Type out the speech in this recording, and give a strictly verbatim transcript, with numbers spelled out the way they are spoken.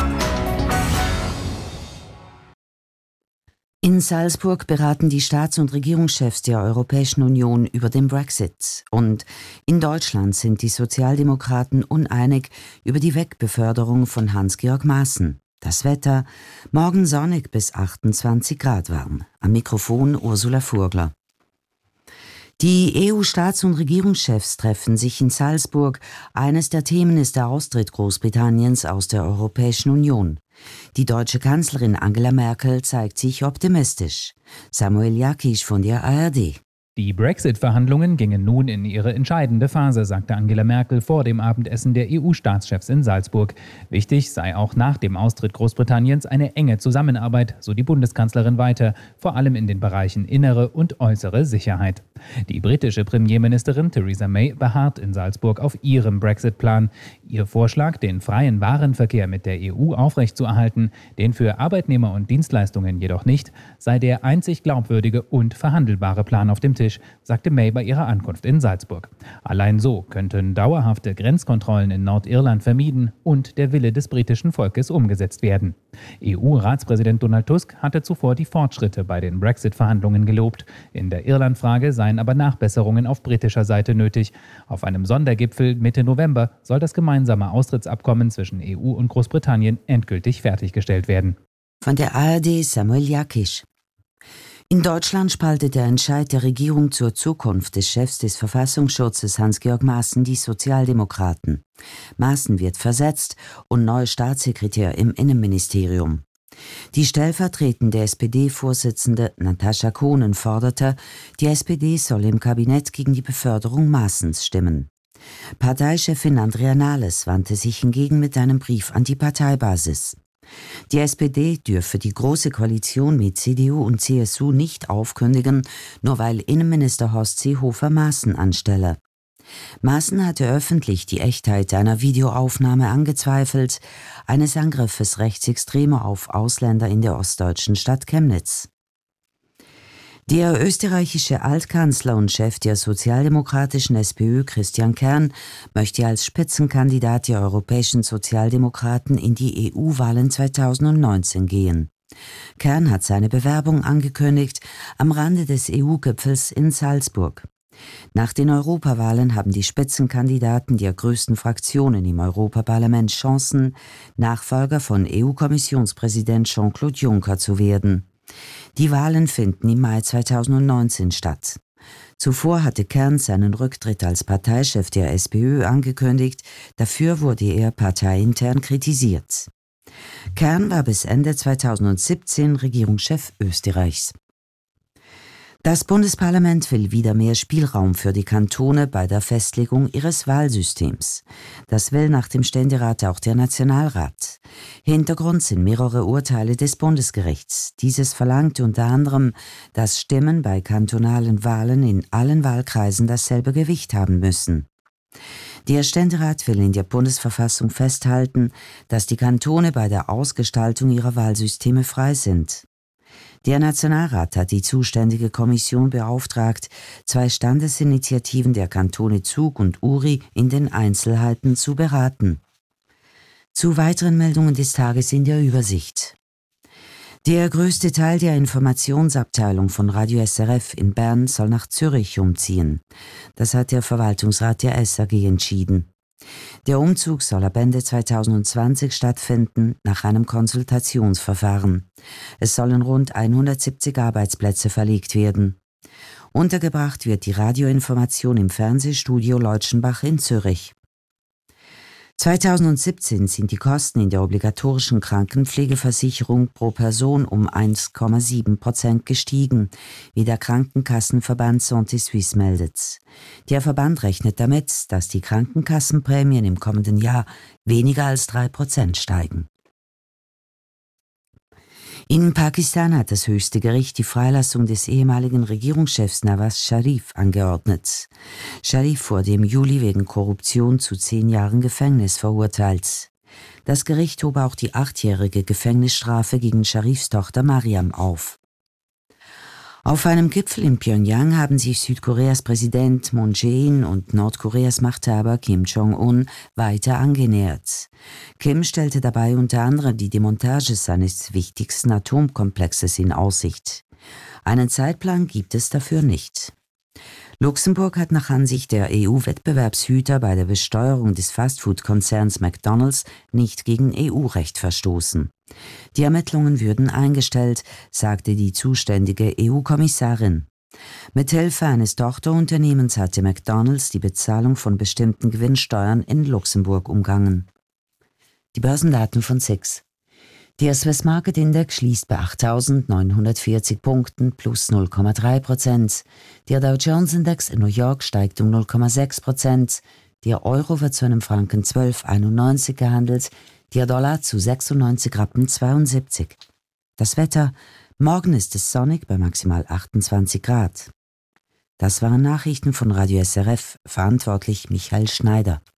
In Salzburg beraten die Staats- und Regierungschefs der Europäischen Union über den Brexit. Und in Deutschland sind die Sozialdemokraten uneinig über die Wegbeförderung von Hans-Georg Maaßen. Das Wetter: morgen sonnig bis achtundzwanzig Grad warm. Am Mikrofon Ursula Furgler. Die E U-Staats- und Regierungschefs treffen sich in Salzburg. Eines der Themen ist der Austritt Großbritanniens aus der Europäischen Union. Die deutsche Kanzlerin Angela Merkel zeigt sich optimistisch. Samuel Jakisch von der A R D. Die Brexit-Verhandlungen gingen nun in ihre entscheidende Phase, sagte Angela Merkel vor dem Abendessen der E U-Staatschefs in Salzburg. Wichtig sei auch nach dem Austritt Großbritanniens eine enge Zusammenarbeit, so die Bundeskanzlerin weiter, vor allem in den Bereichen innere und äußere Sicherheit. Die britische Premierministerin Theresa May beharrt in Salzburg auf ihrem Brexit-Plan. Ihr Vorschlag, den freien Warenverkehr mit der E U aufrechtzuerhalten, den für Arbeitnehmer und Dienstleistungen jedoch nicht, sei der einzig glaubwürdige und verhandelbare Plan auf dem Tisch, sagte May bei ihrer Ankunft in Salzburg. Allein so könnten dauerhafte Grenzkontrollen in Nordirland vermieden und der Wille des britischen Volkes umgesetzt werden. E U-Ratspräsident Donald Tusk hatte zuvor die Fortschritte bei den Brexit-Verhandlungen gelobt. In der Irland-Frage seien aber Nachbesserungen auf britischer Seite nötig. Auf einem Sondergipfel Mitte November soll das gemeinsame Austrittsabkommen zwischen E U und Großbritannien endgültig fertiggestellt werden. Von der A R D Samuel Jakisch. In Deutschland spaltet der Entscheid der Regierung zur Zukunft des Chefs des Verfassungsschutzes Hans-Georg Maaßen die Sozialdemokraten. Maaßen wird versetzt und neuer Staatssekretär im Innenministerium. Die stellvertretende S P D-Vorsitzende Natascha Kohnen forderte, die S P D solle im Kabinett gegen die Beförderung Maaßens stimmen. Parteichefin Andrea Nahles wandte sich hingegen mit einem Brief an die Parteibasis. Die S P D dürfe die Große Koalition mit C D U und C S U nicht aufkündigen, nur weil Innenminister Horst Seehofer Maaßen anstelle. Maaßen hatte öffentlich die Echtheit einer Videoaufnahme angezweifelt, eines Angriffes Rechtsextremer auf Ausländer in der ostdeutschen Stadt Chemnitz. Der österreichische Altkanzler und Chef der sozialdemokratischen S P Ö, Christian Kern, möchte als Spitzenkandidat der europäischen Sozialdemokraten in die E U-Wahlen zweitausendneunzehn gehen. Kern hat seine Bewerbung angekündigt am Rande des E U-Gipfels in Salzburg. Nach den Europawahlen haben die Spitzenkandidaten der größten Fraktionen im Europaparlament Chancen, Nachfolger von E U-Kommissionspräsident Jean-Claude Juncker zu werden. Die Wahlen finden im Mai zweitausendneunzehn statt. Zuvor hatte Kern seinen Rücktritt als Parteichef der S P Ö angekündigt, dafür wurde er parteiintern kritisiert. Kern war bis Ende zweitausendsiebzehn Regierungschef Österreichs. Das Bundesparlament will wieder mehr Spielraum für die Kantone bei der Festlegung ihres Wahlsystems. Das will nach dem Ständerat auch der Nationalrat. Hintergrund sind mehrere Urteile des Bundesgerichts. Dieses verlangt unter anderem, dass Stimmen bei kantonalen Wahlen in allen Wahlkreisen dasselbe Gewicht haben müssen. Der Ständerat will in der Bundesverfassung festhalten, dass die Kantone bei der Ausgestaltung ihrer Wahlsysteme frei sind. Der Nationalrat hat die zuständige Kommission beauftragt, zwei Standesinitiativen der Kantone Zug und Uri in den Einzelheiten zu beraten. Zu weiteren Meldungen des Tages in der Übersicht. Der größte Teil der Informationsabteilung von Radio S R F in Bern soll nach Zürich umziehen. Das hat der Verwaltungsrat der S A G entschieden. Der Umzug soll ab Ende zweitausendzwanzig stattfinden, nach einem Konsultationsverfahren. Es sollen rund hundertsiebzig Arbeitsplätze verlegt werden. Untergebracht wird die Radioinformation im Fernsehstudio Leutschenbach in Zürich. zweitausendsiebzehn sind die Kosten in der obligatorischen Krankenpflegeversicherung pro Person um eins Komma sieben Prozent gestiegen, wie der Krankenkassenverband Santé Suisse meldet. Der Verband rechnet damit, dass die Krankenkassenprämien im kommenden Jahr weniger als drei Prozent steigen. In Pakistan hat das höchste Gericht die Freilassung des ehemaligen Regierungschefs Nawaz Sharif angeordnet. Sharif wurde im Juli wegen Korruption zu zehn Jahren Gefängnis verurteilt. Das Gericht hob auch die achtjährige Gefängnisstrafe gegen Sharifs Tochter Mariam auf. Auf einem Gipfel in Pyongyang haben sich Südkoreas Präsident Moon Jae-in und Nordkoreas Machthaber Kim Jong-un weiter angenähert. Kim stellte dabei unter anderem die Demontage seines wichtigsten Atomkomplexes in Aussicht. Einen Zeitplan gibt es dafür nicht. Luxemburg hat nach Ansicht der E U-Wettbewerbshüter bei der Besteuerung des Fastfood-Konzerns McDonald's nicht gegen E U-Recht verstoßen. Die Ermittlungen würden eingestellt, sagte die zuständige E U-Kommissarin. Mithilfe eines Tochterunternehmens hatte McDonald's die Bezahlung von bestimmten Gewinnsteuern in Luxemburg umgangen. Die Börsendaten von S I X. Der Swiss Market Index schließt bei achttausendneunhundertvierzig Punkten plus null Komma drei Prozent. Der Dow Jones Index in New York steigt um null Komma sechs Prozent. Der Euro wird zu einem Franken zwölf Komma einundneunzig gehandelt, der Dollar zu sechsundneunzig Rappen zweiundsiebzig. Das Wetter: Morgen ist es sonnig bei maximal achtundzwanzig Grad. Das waren Nachrichten von Radio S R F, verantwortlich Michael Schneider.